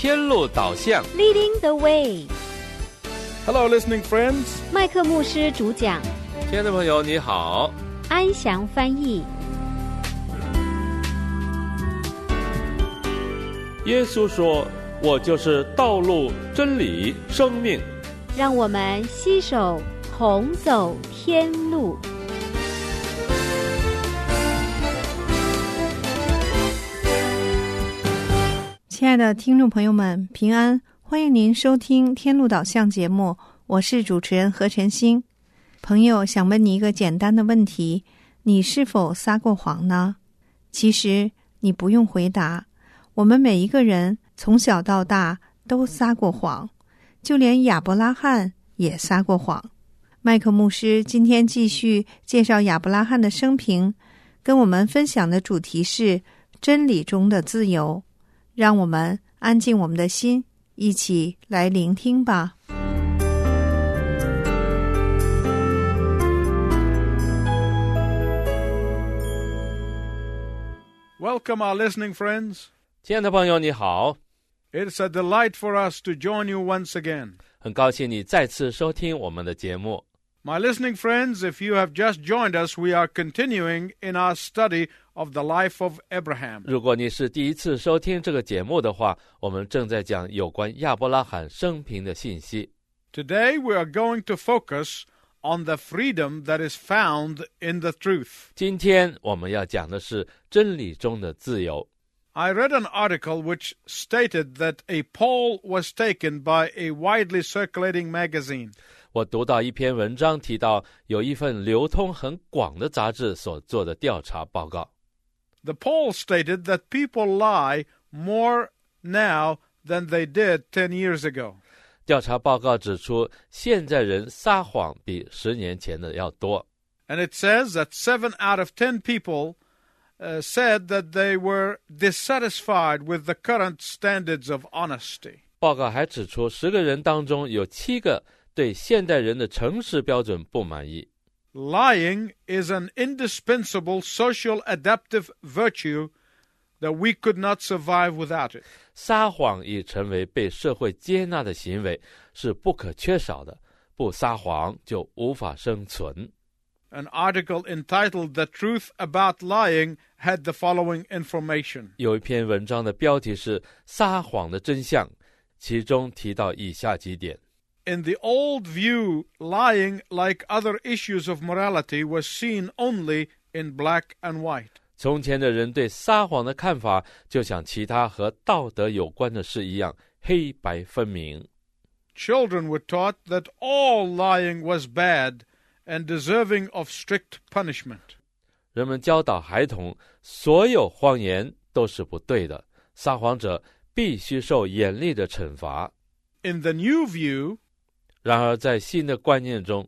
天路导向 Leading the Way。 Hello, listening friends. 麦克牧师主讲， 亲爱的朋友你好， 安祥翻译。 耶稣说，我就是道路、真理、生命。 让我们携手同走天路。 亲爱的听众朋友们，平安，欢迎您收听天路导向节目，我是主持人何晨星。朋友想问你一个简单的问题，你是否撒过谎呢？其实你不用回答，我们每一个人从小到大都撒过谎，就连亚伯拉罕也撒过谎。麦克牧师今天继续介绍亚伯拉罕的生平，跟我们分享的主题是真理中的自由。让我们安静我们的心，一起来聆听吧。 Welcome, our listening friends. 亲爱的朋友你好， It's a delight for us to join you once again. 很高兴你再次收听我们的节目。 My listening friends, if you have just joined us, we are continuing in our study of the life of Abraham. 如果你是第一次收听这个节目的话，我们正在讲有关亚伯拉罕生平的信息。 Today we are going to focus on the freedom that is found in the truth. 今天我们要讲的是真理中的自由。 I read an article which stated that a poll was taken by a widely circulating magazine. 我读到一篇文章提到有一份流通很广的杂志所做的调查报告。 The poll stated that people lie more now than they did 10 years ago. 调查报告指出，现在人撒谎比10年前的要多。 And it says that 7 out of 10 people said that they were dissatisfied with the current standards of honesty. 报告还指出，10个人当中有7个对现代人的诚实标准不满意。 Lying is an indispensable social adaptive virtue that we could not survive without it. 撒谎已成为被社会接纳的行为，是不可缺少的，不撒谎就无法生存。 An article entitled The Truth About Lying had the following information. 有一篇文章的标题是撒谎的真相，其中提到以下几点。 In the old view, lying, like other issues of morality, was seen only in black and white. 从前的人对撒谎的看法，就像其他和道德有关的事一样，黑白分明。 Children were taught that all lying was bad and deserving of strict punishment. 人们教导孩童，所有谎言都是不对的，撒谎者必须受严厉的惩罚。 In the new view, 然而在新的观念中，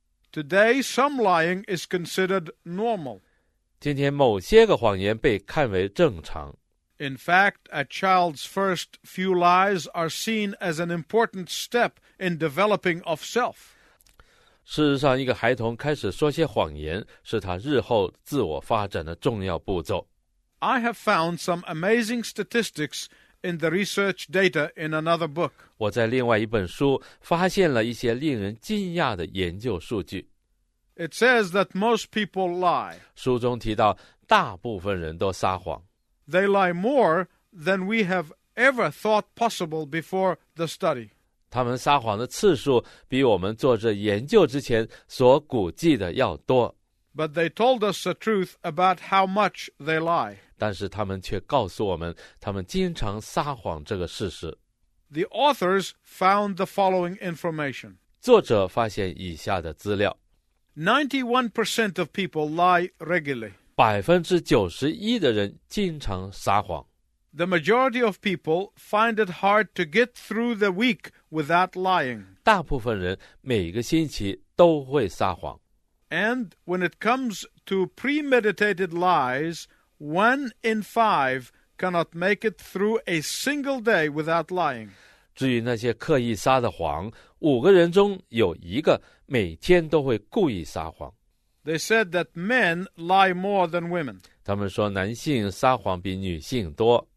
today some lying is considered normal. 今天某些个谎言被看为正常。 In fact, a child's first few lies are seen as an important step in developing of self. 事实上，一个孩童开始说些谎言，是他日后自我发展的重要步骤。 I have found some amazing statistics in the research data in another book. 我在另外一本书发现了一些令人惊讶的研究数据。 It says that most people lie. 书中提到，大部分人都撒谎， They lie more than we have ever thought possible before the study. 他们撒谎的次数比我们做这研究之前所估计的要多。 But they told us the truth about how much they lie. 但是他们却告诉我们，他们经常撒谎这个事实。 The authors found the following information. 作者发现以下的资料 ：91% of people lie regularly. 91%的人经常撒谎。 The majority of people find it hard to get through the week without lying. 大部分人每个星期都会撒谎。 And when it comes to premeditated lies, 1 in 5 cannot make it through a single day without lying. 至于那些刻意撒的谎，5个人中有1个每天都会故意撒谎。 They said that men lie more than women. 他们说男性撒谎比女性多。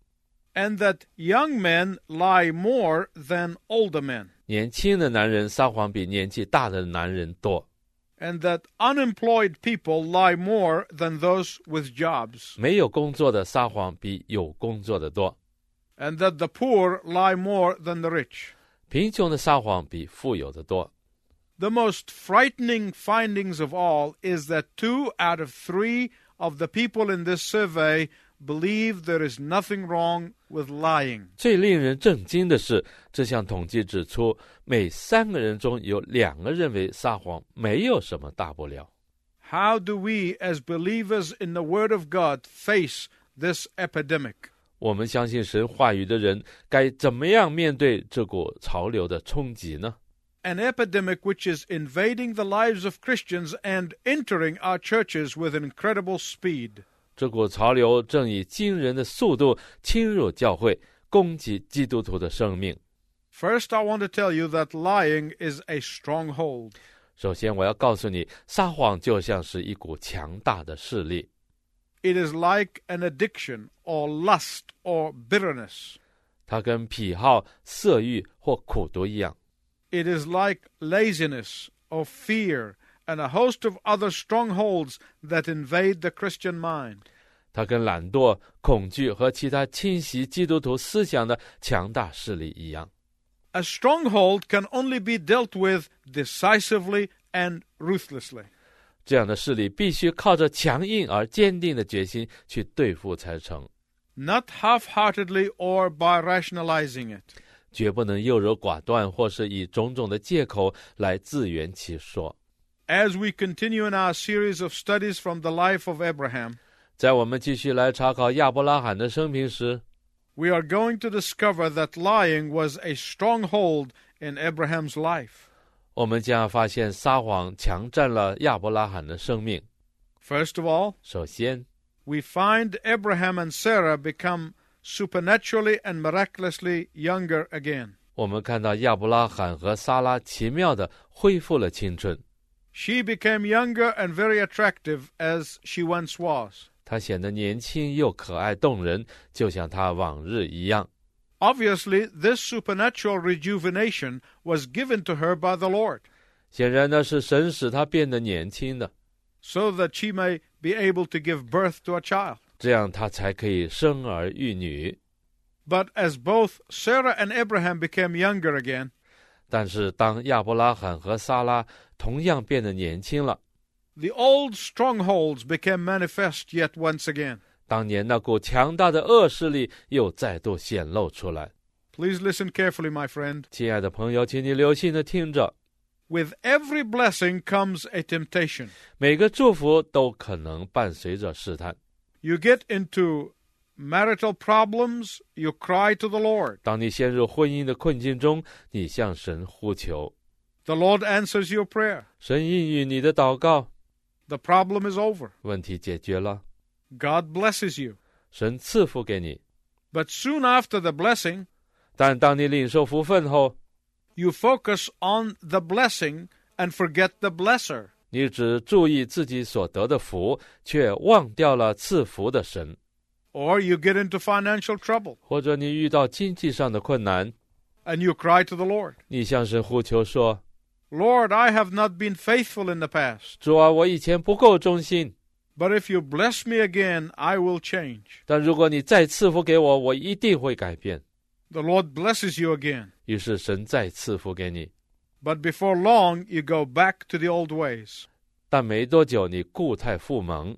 and that young men lie more than older men, 年轻的男人撒谎比年纪大的男人多， and that unemployed people lie more than those with jobs, 没有工作的撒谎比有工作的多， and that the poor lie more than the rich. 贫穷的撒谎比富有的多。 The most frightening findings of all is that 2 out of 3 of the people in this survey believe there is nothing wrong with lying. 最令人震惊的是，这项统计指出，每3个人中有2个认为撒谎没有什么大不了。 How do we, as believers in the Word of God, face this epidemic? 我们相信神话语的人该怎么样面对这股潮流的冲击呢？ An epidemic which is invading the lives of Christians and entering our churches with incredible speed. 这股潮流正以惊人的速度侵入教会，攻击基督徒的生命。 First, I want to tell you that lying is a stronghold. 首先，我要告诉你，撒谎就像是一股强大的势力， It is like an addiction or lust or bitterness. 它跟癖好、色欲或苦毒一样。 It is like laziness or fear and a host of other strongholds that invade the Christian mind. 它跟懒惰、恐惧和其他侵袭基督徒思想的强大势力一样。 A stronghold can only be dealt with decisively and ruthlessly. 这样的势力必须靠着强硬而坚定的决心去对付才成， Not half-heartedly or by rationalizing it. 绝不能优柔寡断，或是以种种的借口来自圆其说。 As we continue in our series of studies from the life of Abraham, 在我们继续来查考亚伯拉罕的生平时， we are going to discover that lying was a stronghold in Abraham's life. 我们将发现撒谎强占了亚伯拉罕的生命。 First of all, 首先， we find Abraham and Sarah become supernaturally and miraculously younger again. 我们看到亚伯拉罕和撒拉奇妙地恢复了青春， She became younger and very attractive as she once was. 她显得年轻又可爱动人，就像她往日一样。 Obviously, this supernatural rejuvenation was given to her by the Lord, 显然呢，是神使她变得年轻的， so that she may be able to give birth to a child. 这样她才可以生儿育女。 But as both Sarah and Abraham became younger again, 但是当亚伯拉罕和撒拉同样变得年轻了， the old strongholds became manifest yet once again. 当年那股强大的恶势力又再度显露出来。 Please listen carefully, my friend. 亲爱的朋友，请你留心的听着， With every blessing comes a temptation. 每个祝福都可能伴随着试探。 You get into marital problems, you cry to the Lord. 当你陷入婚姻的困境中，你向神呼求， The Lord answers your prayer. 神应允你的祷告， The problem is over. 问题解决了， God blesses you. 神赐福给你。 But soon after the blessing, 但当你领受福分后， you focus on the blessing and forget the blesser. 你只注意自己所得的福，却忘掉了赐福的神。 Or you get into financial trouble 或者你遇到经济上的困难， and you cry to the Lord. 你向神呼求说， Lord, I have not been faithful in the past, 主啊，我以前不够忠心， but if you bless me again, I will change. 但如果你再赐福给我，我一定会改变。 The Lord blesses you again, 于是神再赐福给你， but before long, you go back to the old ways. 但没多久你故态复萌。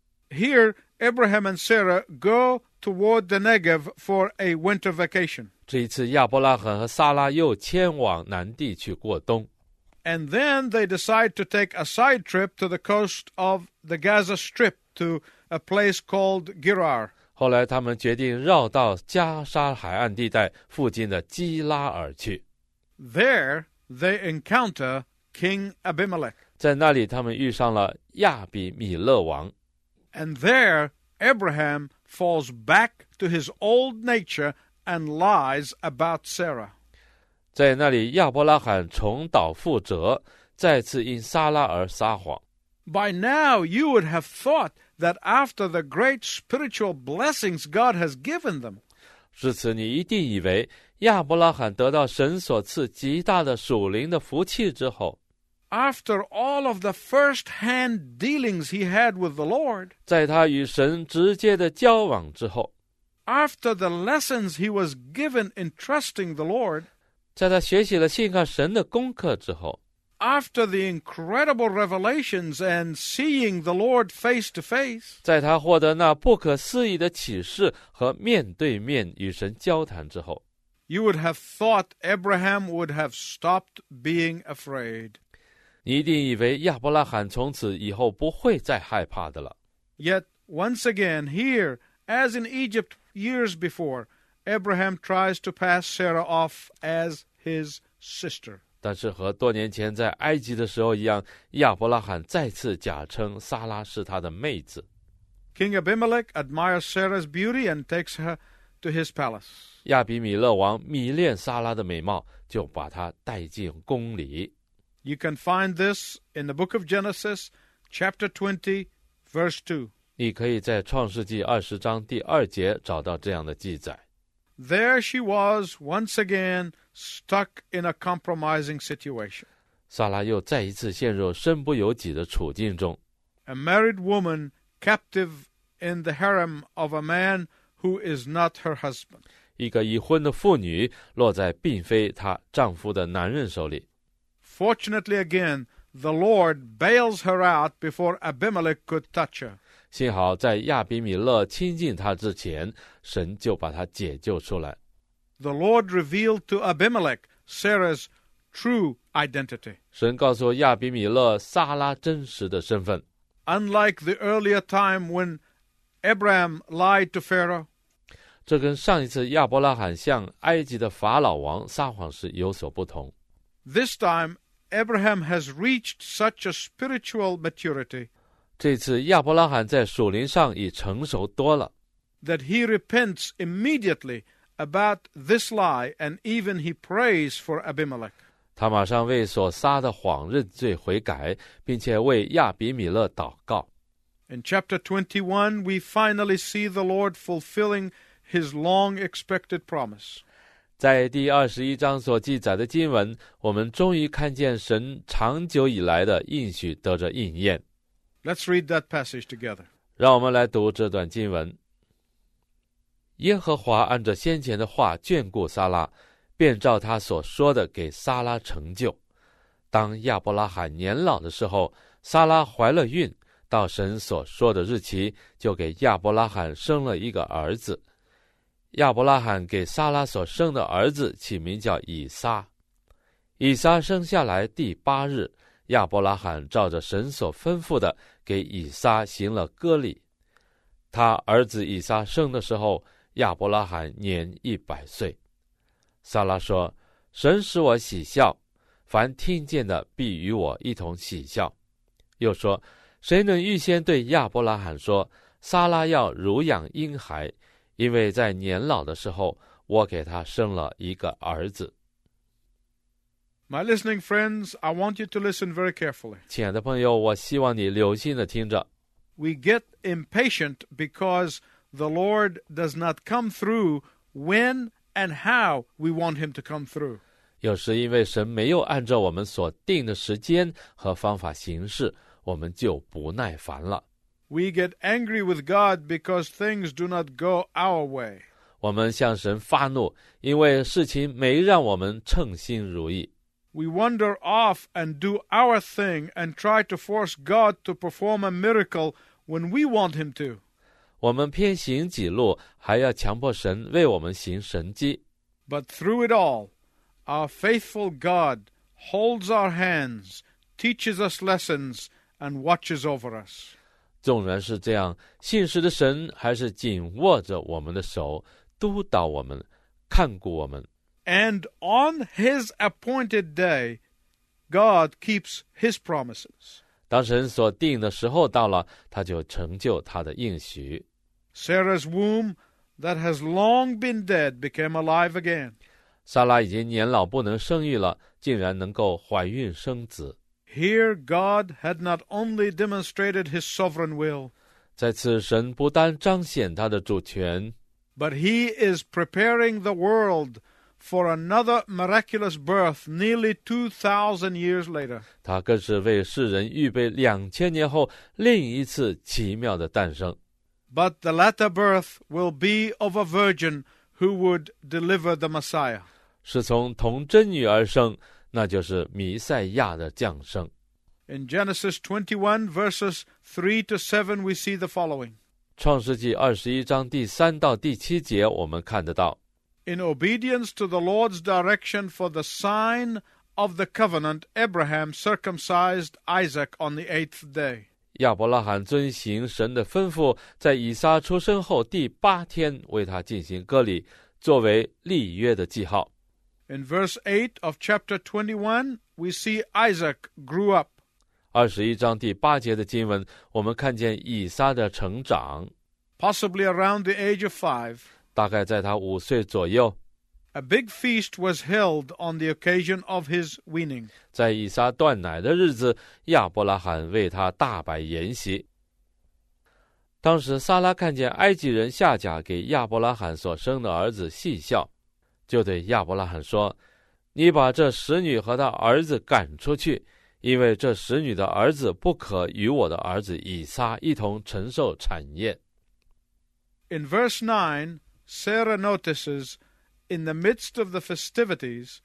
Here, Abraham and Sarah go toward the Negev for a winter vacation. 这一次亚伯拉罕和撒拉又迁往南地去过冬， And then they decide to take a side trip to the coast of the Gaza Strip to a place called Gerar. 后来他们决定绕到加沙海岸地带附近的基拉尔去， There, they encounter King Abimelech. 在那里他们遇上了亚比米勒王， And there, Abraham falls back to his old nature and lies about Sarah. 在那里亚伯拉罕重蹈覆辙，再次因撒拉而撒谎。 By now, you would have thought that after the great spiritual blessings God has given them, 至此，你一定以为亚伯拉罕得到神所赐极大的属灵的福气之后， after all of the first-hand dealings he had with the Lord, 在他与神直接的交往之后， after the lessons he was given in trusting the Lord, 在他学习了信靠神的功课之后， after the incredible revelations and seeing the Lord face to face, 在他获得那不可思议的启示和面对面与神交谈之后， you would have thought Abraham would have stopped being afraid. 你一定以为亚伯拉罕从此以后不会再害怕的了。 Yet, once again, here, as in Egypt years before, Abraham tries to pass Sarah off as his sister. 但是和多年前在埃及的时候一样，亚伯拉罕再次假称撒拉是他的妹子。 King Abimelech admires Sarah's beauty and takes her to his palace. 亚比米勒王迷恋撒拉的美貌，就把她带进宫里。 You can find this in the book of Genesis, chapter 20, verse 2. 你可以在创世纪20章第2节找到这样的记载。 There she was, once again, stuck in a compromising situation. 撒拉又再一次陷入身不由己的处境中。 A married woman captive in the harem of a man who is not her husband. 一个已婚的妇女落在并非她丈夫的男人手里。 Fortunately again, the Lord bails her out before Abimelech could touch her. 幸好在亚比米勒亲近她之前，神就把她解救出来。 The Lord revealed to Abimelech Sarah's true identity. 神告诉亚比米勒撒拉真实的身份。 Unlike the earlier time when Abraham lied to Pharaoh, 这跟上一次亚伯拉罕向埃及的法老王撒谎时有所不同。 this time Abraham has reached such a spiritual maturity 这次亚伯拉罕在属灵上已成熟多了， that he repents immediately about this lie, and even he prays for Abimelech. 他马上为所撒的谎认罪悔改，并且为亚比米勒祷告。 In chapter 21, we finally see the Lord fulfilling his long-expected promise. 在第21章所记载的经文，我们终于看见神长久以来的应许得着应验。 Let's read that passage together. 让我们来读这段经文。耶和华按着先前的话眷顾撒拉，便照他所说的给撒拉成就。当亚伯拉罕年老的时候，撒拉怀了孕，到神所说的日期，就给亚伯拉罕生了一个儿子。亚伯拉罕给撒拉所生的儿子起名叫以撒。以撒生下来第8日，亚伯拉罕照着神所吩咐的，给以撒行了割礼。他儿子以撒生的时候，亚伯拉罕年100岁。撒拉说：“神使我喜笑，凡听见的必与我一同喜笑。”又说：“谁能预先对亚伯拉罕说，撒拉要乳养婴孩？因为在年老的时候，我给他生了一个儿子。” My listening friends, I want you to listen very carefully. 亲爱的朋友，我希望你留心的听着。 We get impatient because the Lord does not come through when and how we want him to come through. 有时因为神没有按照我们所定的时间和方法行事，我们就不耐烦了。 We get angry with God because things do not go our way. 我们向神发怒，因为事情没让我们称心如意。 We wander off and do our thing and try to force God to perform a miracle when we want him to. 我们偏行己路，还要强迫神为我们行神迹。 But through it all, our faithful God holds our hands, teaches us lessons, and watches over us. 纵然是这样，信实的神还是紧握着我们的手，督导我们，看顾我们。 And on his appointed day, God keeps his promises. 当神所定的时候到了，他就成就他的应许。 Sarah's womb that has long been dead became alive again. 撒拉已经年老不能生育了，竟然能够怀孕生子。 Here God had not only demonstrated his sovereign will, 在此，神不单彰显他的主权， But he is preparing the world for another miraculous birth nearly 2,000 years later. 他更是为世人预备2000年后另一次奇妙的诞生。 But the latter birth will be of a virgin who would deliver the Messiah. 是从童贞女而生，那就是弥赛亚的降生。 In Genesis 21 verses 3 to 7 we see the following. 创世纪21章第3到第7节我们看得到， In obedience to the Lord's direction for the sign of the covenant, Abraham circumcised Isaac on the 8th day. 亚伯拉罕遵行神的吩咐，在以撒出生后第8天为他进行割礼，作为立约的记号。 In verse 8 of chapter 21, we see Isaac grew up. 21章第8节的经文，我们看见以撒的成长， possibly around the age of 5. 大概在他5岁左右。 A big feast was held on the occasion of his weaning. 在以撒断奶的日子，亚伯拉罕为他大摆筵席。当时撒拉看见埃及人夏甲给亚伯拉罕所生的儿子戏笑，就对亚伯拉罕说：“你把这使女和她儿子赶出去，因为这使女的儿子不可与我的儿子以撒一同承受产业。” In verse 9, Sarah notices, in the midst of the festivities,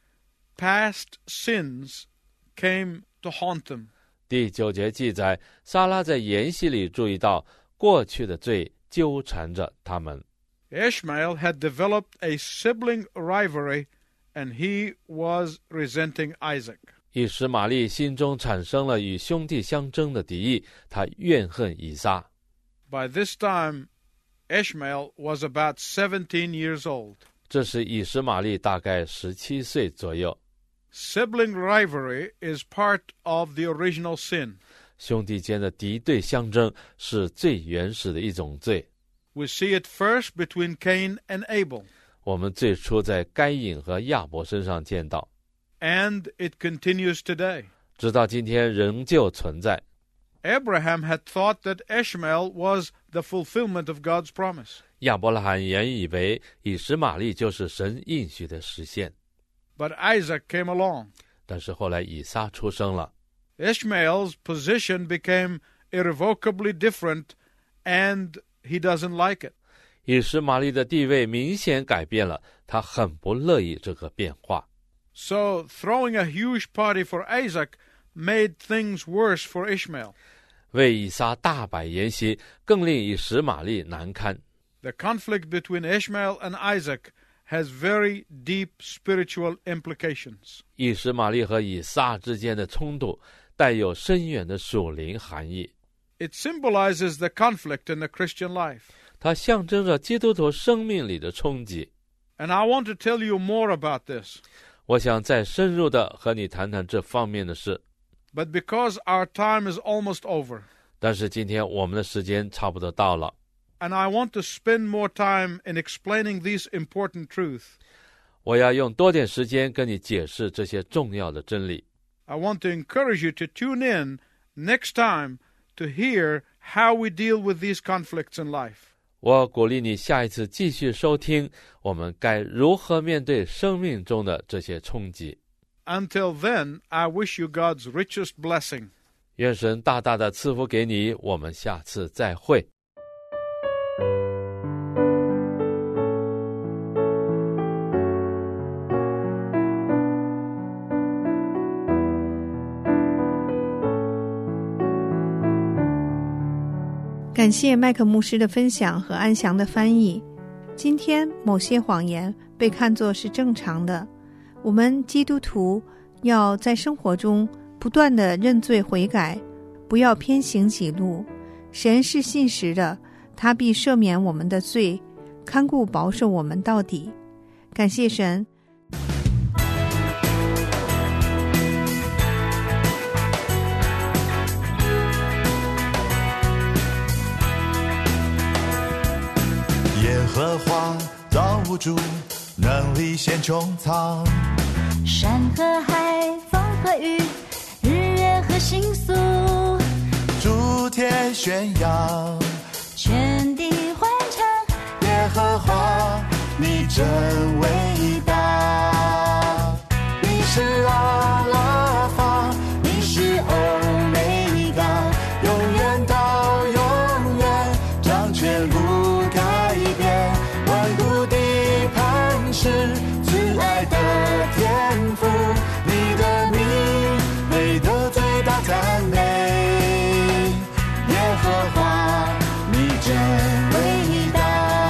past sins came to haunt them. 第9节记载，撒拉在筵席里注意到过去的罪纠缠着他们。 Ishmael had developed a sibling rivalry, and he was resenting Isaac. 以实玛利心中产生了与兄弟相争的敌意，他怨恨以撒。 By this time, Ishmael was about 17 years old. 这时以实玛利大概17岁左右。 Sibling rivalry is part of the original sin. 兄弟间的敌对相争是最原始的一种罪。 We see it first between Cain and Abel, 我们最初在该隐和亚伯身上见到， and it continues today. 直到今天仍旧存在。 Abraham had thought that Ishmael was the fulfillment of God's promise. 亚伯拉罕原以为以实玛利就是神应许的实现， But Isaac came along. 但是后来以撒出生了， Ishmael's position became irrevocably different, and he doesn't like it. 以实玛利的地位明显改变了，他很不乐意这个变化。 So throwing a huge party for Isaac made things worse for Ishmael. 为以撒大摆筵席，更令以实玛利难堪。 The conflict between Ishmael and Isaac has very deep spiritual implications. 以实玛利和以撒之间的冲突带有深远的属灵含义， It symbolizes the conflict in the Christian life. 它象征着基督徒生命里的冲击。 And I want to tell you more about this. 我想再深入的和你谈谈这方面的事， But because our time is almost over, 但是今天我们的时间差不多到了， and I want to spend more time in explaining these important truths, 我要用多点时间跟你解释这些重要的真理。 I want to encourage you to tune in next time to hear how we deal with these conflicts in life. 我鼓励你下一次继续收听，我们该如何面对生命中的这些冲击。 Until then, I wish you God's richest blessing. 愿神大大的赐福给你，我们下次再会。 感谢麦克牧师的分享和安详的翻译。今天某些谎言被看作是正常的，我们基督徒要在生活中不断地认罪悔改，不要偏行己路。神是信实的，他必赦免我们的罪，看顾保守我们到底。感谢神。 耶和华造物主，能力显穹苍， 山和海，风和雨，日月和星宿， 诸天宣扬， 全地欢唱， 耶和华真伟大。你是阿拉法，你是欧梅嘎，永远到永远，掌权不改变，万古的磐石，慈爱的天父，你的名配得最大赞美。耶和华，你真伟大。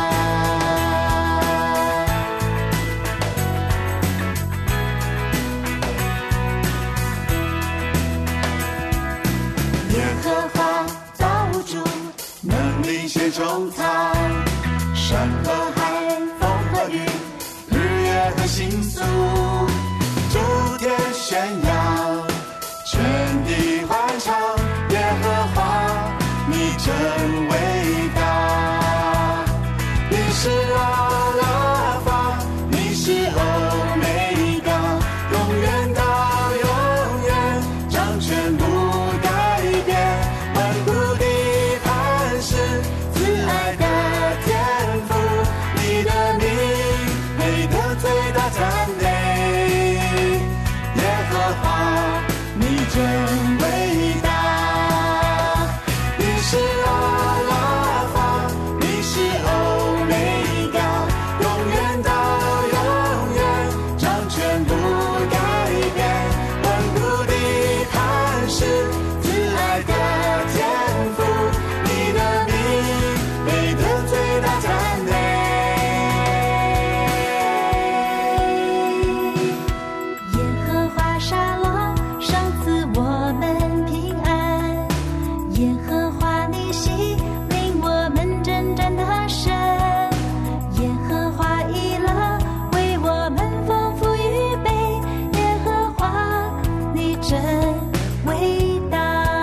耶和华造物主，能力显穹苍，山和海，风和雨，日月和星宿，诸天宣扬，全地欢唱。耶和华，你真伟大。你是阿拉法，你是欧梅嘎，永远到永远，掌权不改变，万古的磐石，慈爱的天父，你的名配得最大赞美。耶和华，你真伟大。你是阿拉法，你是欧梅嘎，永远到永远，掌权不改变，万古的磐石，慈爱的天父，你的名配得最大赞美。 耶和华沙龙赏赐我们平安，耶和华尼西领我们征战得胜，耶和华以勒为我们丰富预备，耶和华你真伟大。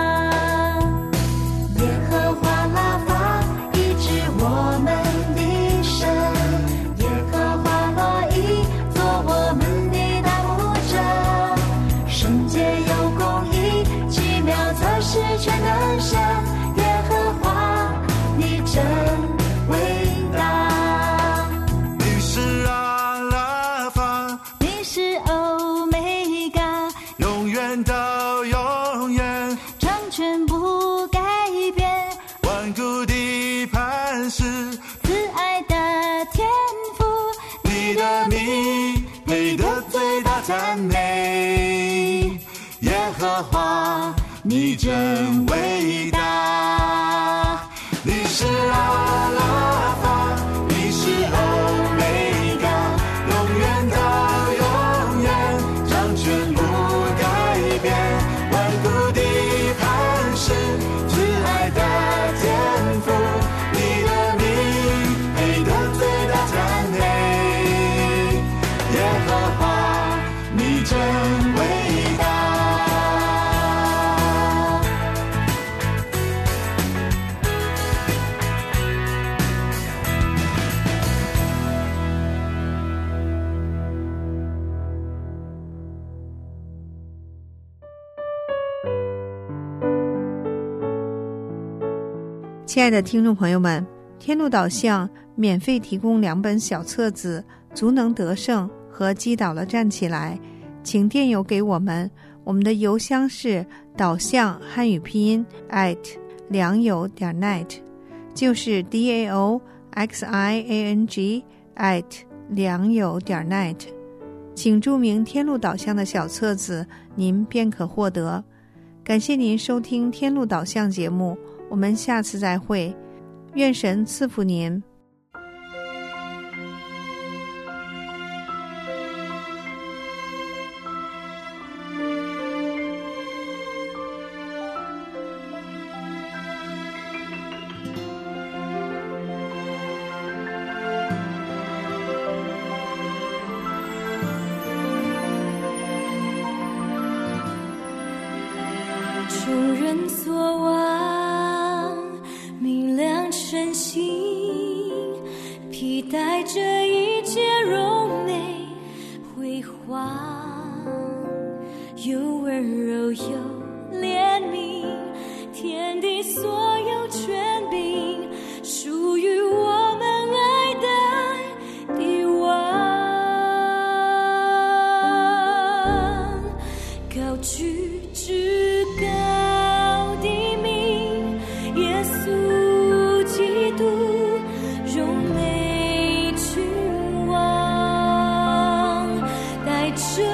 耶和华拉法医治我们的身，耶和华罗伊做我们的大牧者，圣洁有公义，奇妙测试全能神，耶和华你真伟大。 你是阿拉法， 你是欧梅嘎， 永远到永远， 掌权不改变， 万古的磐石， 慈爱的天父， 你的名配得最大赞美。耶和华，你真伟大。你是阿拉法，你是欧梅嘎，永远到永远，掌权不改变，万古的磐石，慈爱的天父，你的名配得最大赞美。耶和华，你真伟大。 亲爱的听众朋友们，天路导向免费提供2本小册子《足能得胜》和《击倒了站起来》，请电邮给我们，我们的邮箱是导向汉语拼音良友.net， 就是 DAOXIANG良友.net， 请注明天路导向的小册子，您便可获得。感谢您收听天路导向节目，我们下次再会，愿神赐福您。 众人所望，明亮晨星，披戴着一切荣美辉煌，有温柔有怜悯，天地所有权柄属于我们爱的王。 爱主